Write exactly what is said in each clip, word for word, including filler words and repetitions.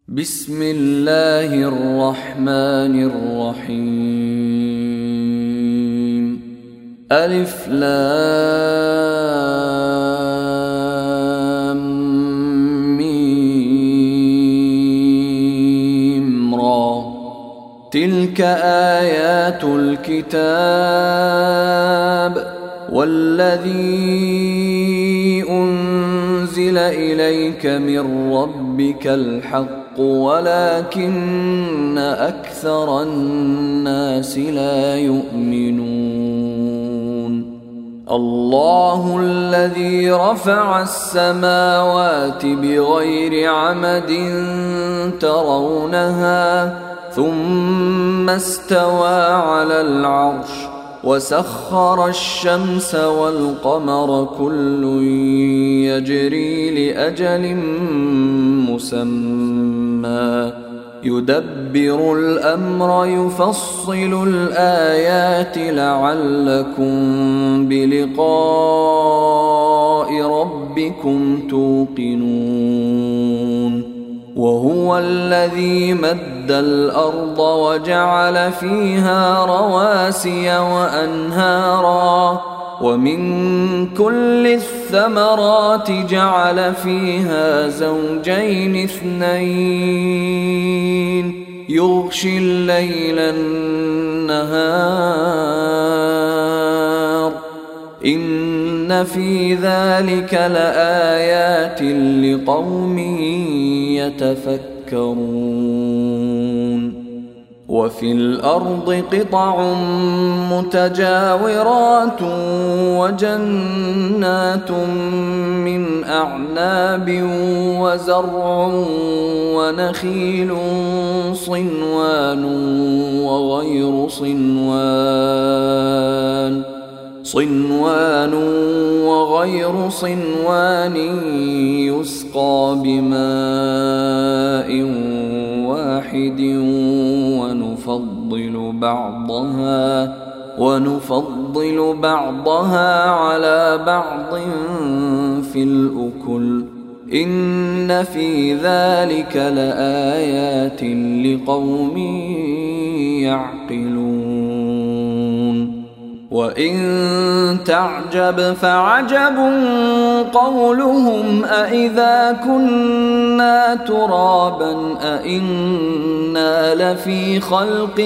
بسم الله الرحمن الرحيم. ألف لام ميم را. تلك آيات الكتاب والذي أنزل إليك من ربك الحق ولكن أكثر الناس لا يؤمنون. الله الذي رفع السماوات بغير عمد ترونها ثم استوى على العرش وسخر الشمس والقمر كل يجري لأجل مسمى يدبر الأمر يفصل الآيات لعلكم بلقاء ربكم توقنون. وهو الذي مد الأرض وجعل فيها رواسي وأنهارا ومن كل الثمرات جعل فيها زوجين اثنين يغشي الليل النهار إن في ذلك لآيات لقوم يتفكرون. وفي الأرض قطع متجاورات وجنات من أعناب وزرع ونخيل صنوان وغير صنوان صنوان وغير صنوان يسقى بماء واحد ونفضل بعضها ونفضل بعضها على بعض في الأكل إن في ذلك لآيات لقوم يعقلون. وإن تعجب فعجب قولهم أإذا كنا ترابا أإنا لفي خلق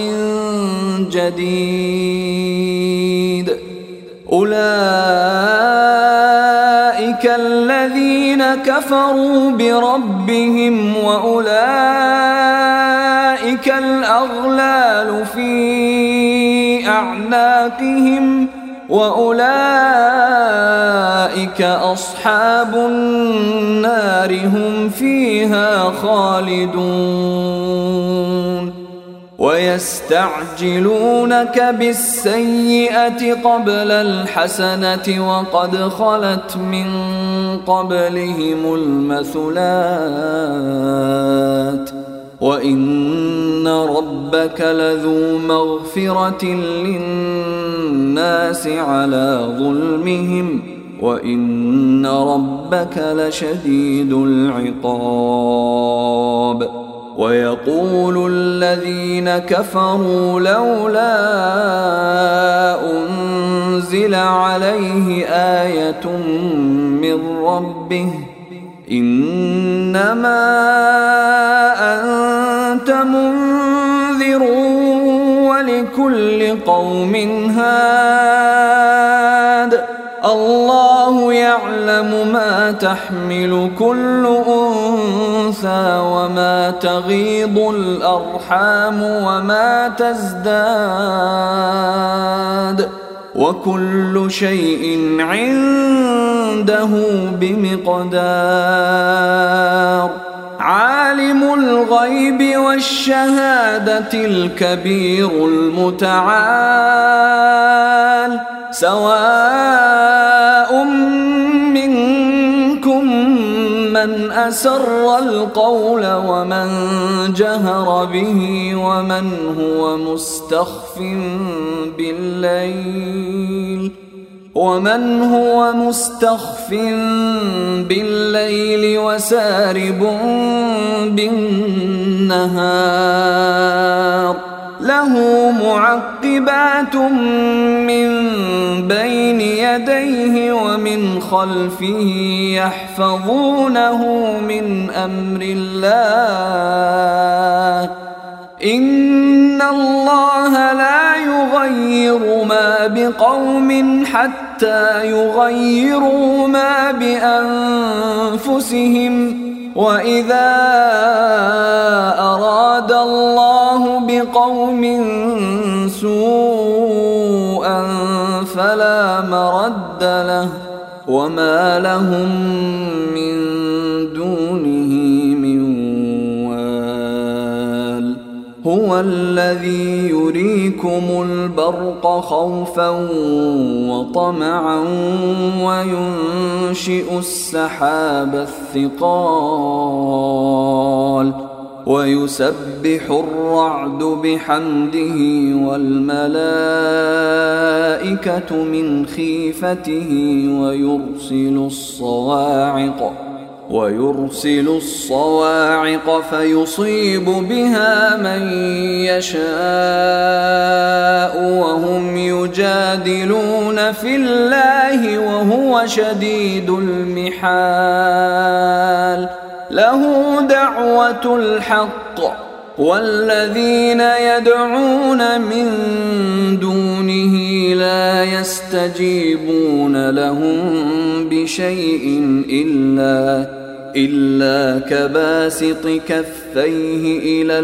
جديد أولئك الذين كفروا بربهم وأولئك الأغلال في أعناقهم وأولئك أصحاب النار هم فيها خالدون. ويستعجلونك بالسيئة قبل الحسنة وقد خلت من قبلهم المثلات وإن ربك لذو مغفرة للناس على ظلمهم وإن ربك لشديد العقاب. ويقول الذين كفروا لولا أنزل عليه آية من ربه إنما أنت منذر ولكل قوم هاد الله يعلم ما تحمل كل أنثى وما تغيض الأرحام وما تزداد وكل شيء عنده بمقدار. عالم الغيب والشهادة الكبير المتعال سواء منكم من أسر القول ومن جهر به ومن هو مستخف بالليل ومن هو مستخف بالليل وسارب بالنهار له معقبات من بين يديه ومن خلفه يحفظونه من أمر الله إن الله لا يغير ما بقوم حتى يغيروا ما بأنفسهم وإذا أراد الله بقوم سوءا فلا مرد له وما لهم من دونه من وال هو الذي يريكم البرق خوفا وطمعا وينشئ السحاب الثقال ويسبح الرعد بحمده والملائكة من خيفته ويرسل الصواعق ويرسل الصواعق فيصيب بها من يشاء وهم يجادلون في الله وهو شديد المحال له دعوة الحق والذين يدعون من دونه لا يستجيبون لهم بشيء إلا إلا كباسط كفيه إلى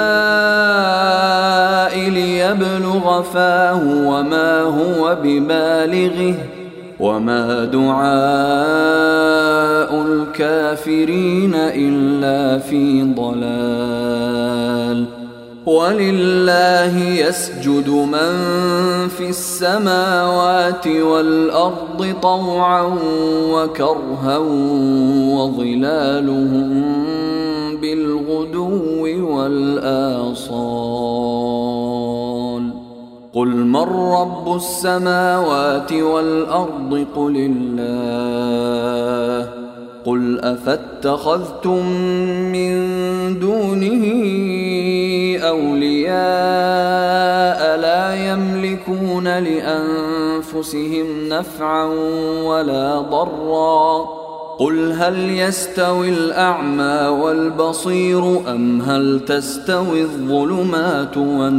الماء ليبلغ فاه وما هو ببالغه وما دعاء الكافرين إلا في ضلال ولله يسجد من في السماوات والأرض طوعا وكرها وظلالهم بالغدو والآصال قل من رب السماوات والأرض قل الله قل أفاتخذتم من دونه أولياء لا يملكون لأنفسهم نفعا ولا ضرا قل هل يستوي الأعمى والبصير أم هل تستوي الظلمات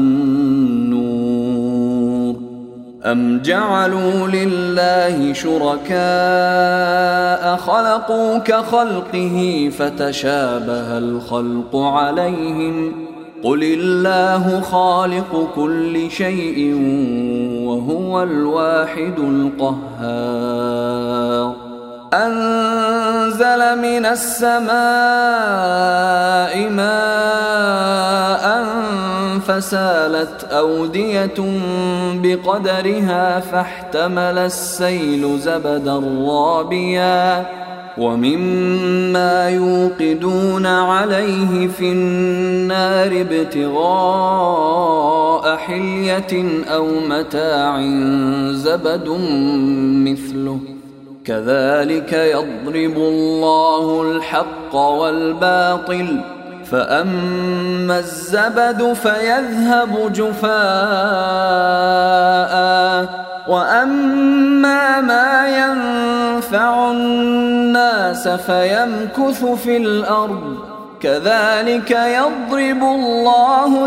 والنور أم جعلوا لله شركاء خلقوا كخلقه فتشابه الخلق عليهم قل الله خالق كل شيء وهو الواحد القهار أنزل من السماء ماء فسالت أودية بقدرها فاحتمل السيل زبدا رابيا ومما يوقدون عليه في النار ابتغاء حلية أو متاع زبد مثله كذلك يضرب الله الحق والباطل فأما الزبد فيذهب جفاء وأما ما ينفع الناس فيمكث في الأرض كذلك يضرب الله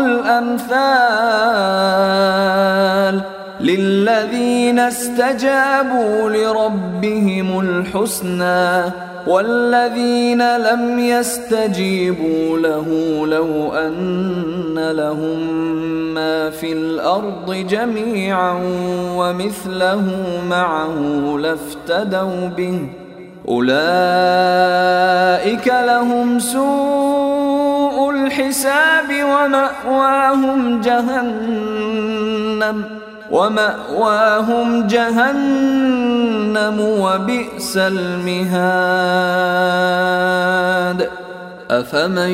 الأمثال للذين استجابوا لربهم الحسنى والذين لم يستجيبوا له لو أن لهم ما في الأرض جميعا ومثله معه لافتدوا به أولئك لهم سوء الحساب ومأواهم جهنم ومأواهم جهنم وبئس المهاد أفمن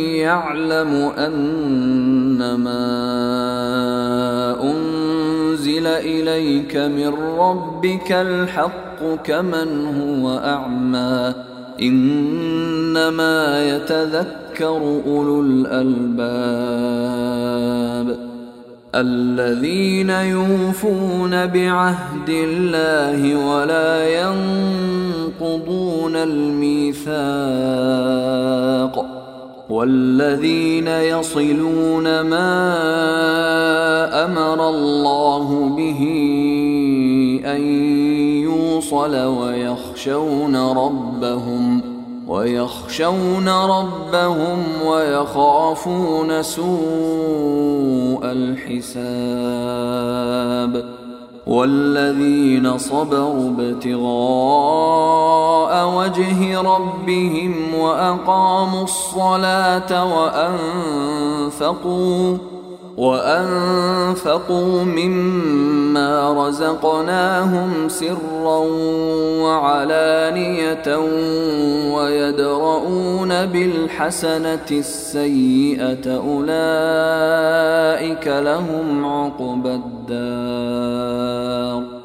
يعلم أنما أنزل أنزل إليك من ربك الحق كمن هو أعمى إنما يتذكر أولو الألباب الذين يوفون بعهد الله ولا ينقضون الميثاق والذين يصلون ما أمر الله به أن يوصل ويخشون ربهم ويخشون ربهم ويخافون سوء الحساب والذين صبروا ابتغاء وجه ربهم وأقاموا الصلاة وأنفقوا وأنفقوا مما رزقناهم سرا وعلانية ويدرؤون بالحسنة السيئة أولئك لهم عقبى الدار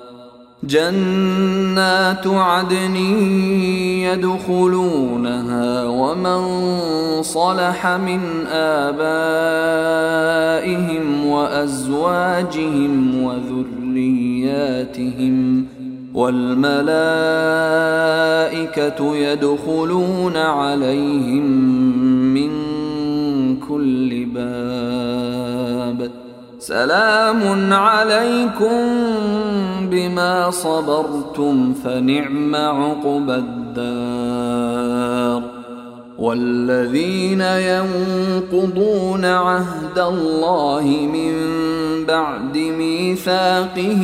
جنات عدن يدخلونها ومن صلح من آبائهم وأزواجهم وذرياتهم والملائكة يدخلون عليهم من كل باب سلام عليكم بما صبرتم فنعم عقبى الدار والذين ينقضون عهد الله من بعد ميثاقه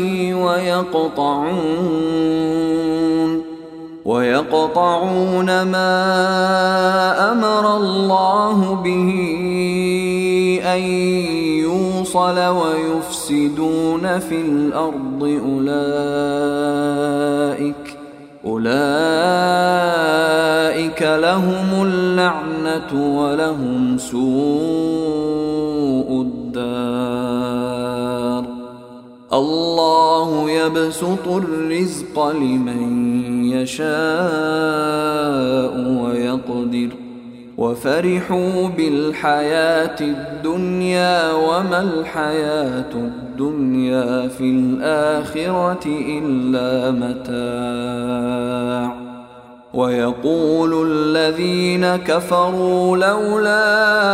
ويقطعون ويقطعون ما أمر الله به أن يوصل ويفسدون في الأرض أولئك أولئك لهم اللعنة ولهم سوء الدار الله يبسط الرزق لمن يشاء ويقدر وفرحوا بالحياة الدنيا وما الحياة الدنيا في الآخرة إلا متاع ويقول الذين كفروا لولا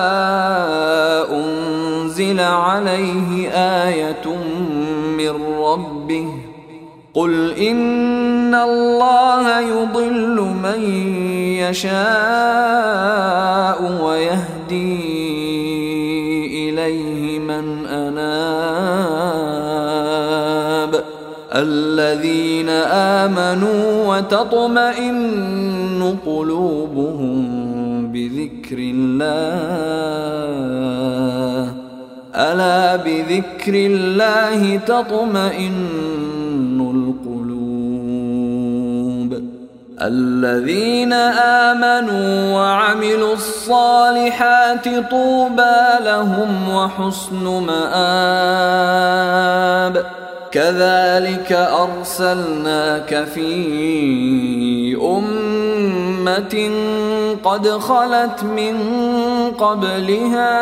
أنزل عليه آية من ربه قل إن الله يضل من يشاء ويهدي إليه من أناب الذين آمنوا وتطمئن قلوبهم بذكر الله ألا بذكر الله تطمئن القلوب الذين آمنوا وعملوا الصالحات طوبى لهم وحسن مآب كذلك أرسلناك في أمة قد خلت من قبلها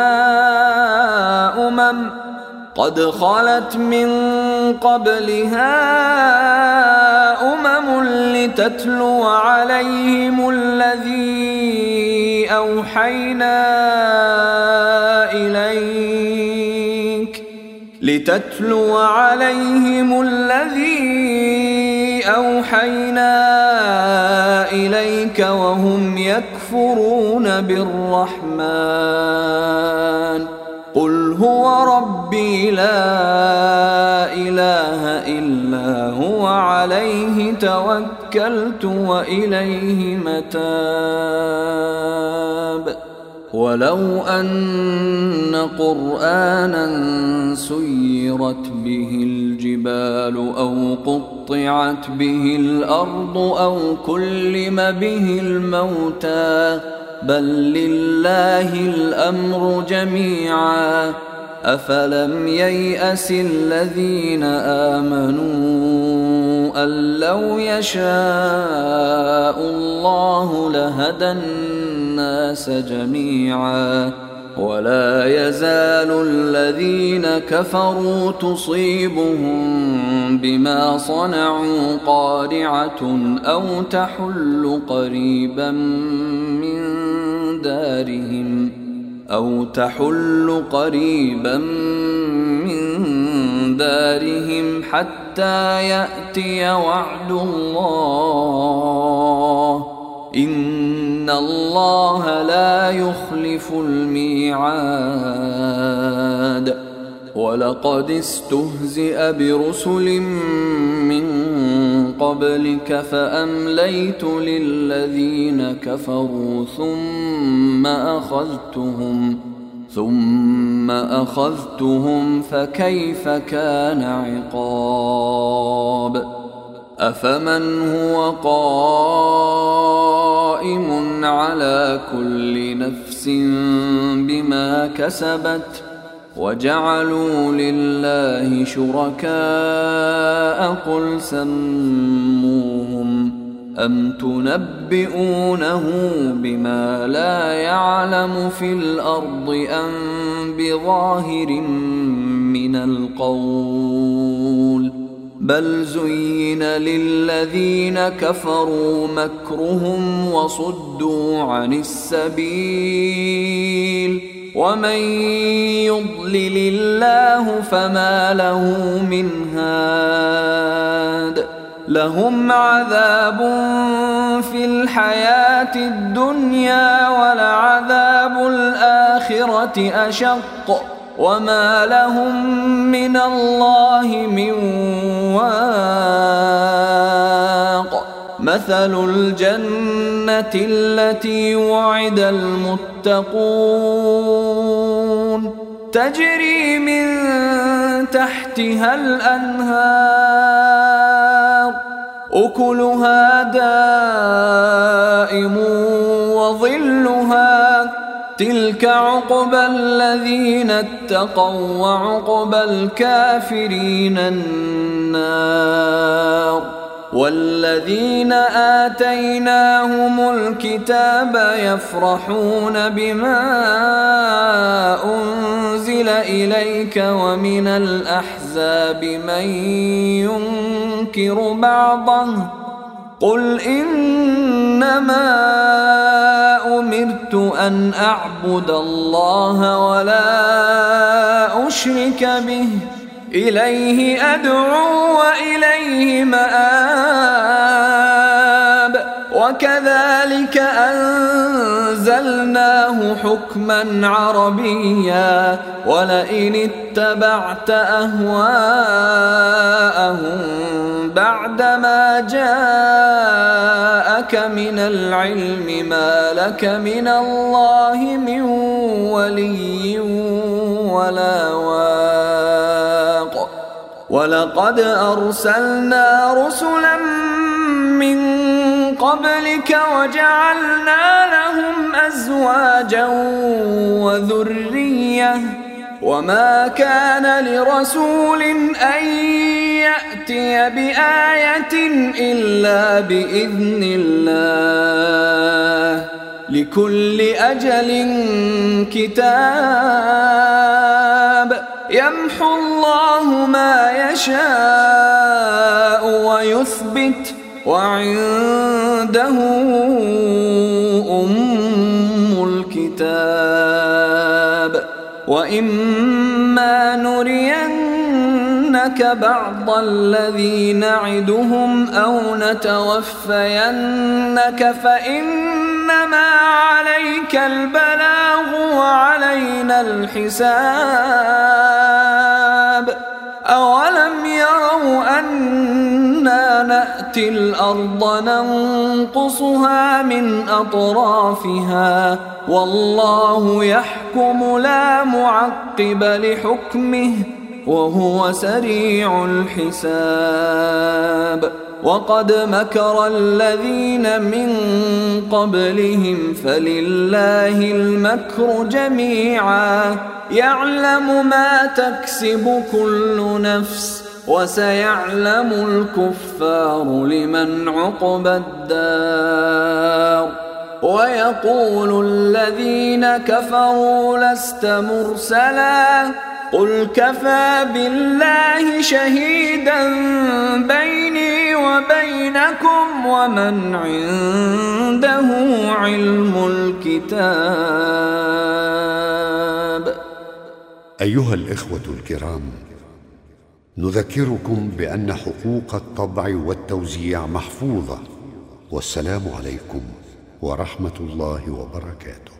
أمم قد خلت من قبلها أمم لتتلو عليهم الذي أوحينا إليك لتتلو عليهم الذي أوحينا إليك وهم يكفرون بالرحمن قل هو ربي لا إله إلا هو عليه توكلت وإليه متاب ولو أن قرآنا سيرت به الجبال أو قطعت به الأرض أو كلم به الموتى بل لله الأمر جميعا أفلم ييأس الذين آمنوا أن لو يشاء الله لهدى الناس جميعا ولا يزال الذين كفروا تصيبهم بما صنعوا قارعة أو تحل قريبا من دارهم أو تحل قريبا من دارهم حتى يأتي وعد الله إن الله لا يخلف الميعاد ولقد استهزئ برسل من قبلك فأمليت للذين كفروا ثم أخذتهم ثم أخذتهم فكيف كان عقاب أفمن هو قائم على كل نفس بما كسبت وجعلوا لله شركاء قل سموهم أم تنبئونه بما لا يعلم في الأرض أم بظاهر من القول بل زين للذين كفروا مكرهم وصدوا عن السبيل ومن يضلل الله فما له من هاد لهم عذاب في الحياة الدنيا ولعذاب الآخرة أشق وما لهم من الله من واق مثل الجنة التي وعد المتقون تجري من تحتها الأنهار أكلها دائم وظلها تلك عقبى الذين اتقوا وعقبى الكافرين النار والذين آتيناهم الكتاب يفرحون بما أنزل إليك ومن الأحزاب من ينكر بعضه قل إنما أمرت أن أعبد الله ولا أشرك به إليه أدعو وإليه مآب وكذلك أنزلناه حكما عربيا ولئن اتبعت أهواءهم بعدما جاءك من العلم ما لك من الله من ولي ولا واق ولقد أرسلنا رسلا من قبلك وجعلنا لهم أزواجا وذرية وما كان لرسول أن يأتي بآية إلا بإذن الله لكل أجل كتاب يمحو الله ما يشاء ويثبت وعنده أم الكتاب وإما نرينك بعض الذي نعدهم أو نتوفينك فإنما عليك البلاغ وعلينا الحساب أولم يروا أنا نأتي الأرض ننقصها من أطرافها والله يحكم لا معقب لحكمه وهو سريع الحساب وقد مكر الذين من قبلهم فلله المكر جميعا يعلم ما تكسب كل نفس وسيعلم الكفار لمن عقبى الدار ويقول الذين كفروا لست مرسلا قل كفى بالله شهيدا بيني وبينكم ومن عنده علم الكتاب. أيها الإخوة الكرام، نذكركم بأن حقوق الطبع والتوزيع محفوظة، والسلام عليكم ورحمة الله وبركاته.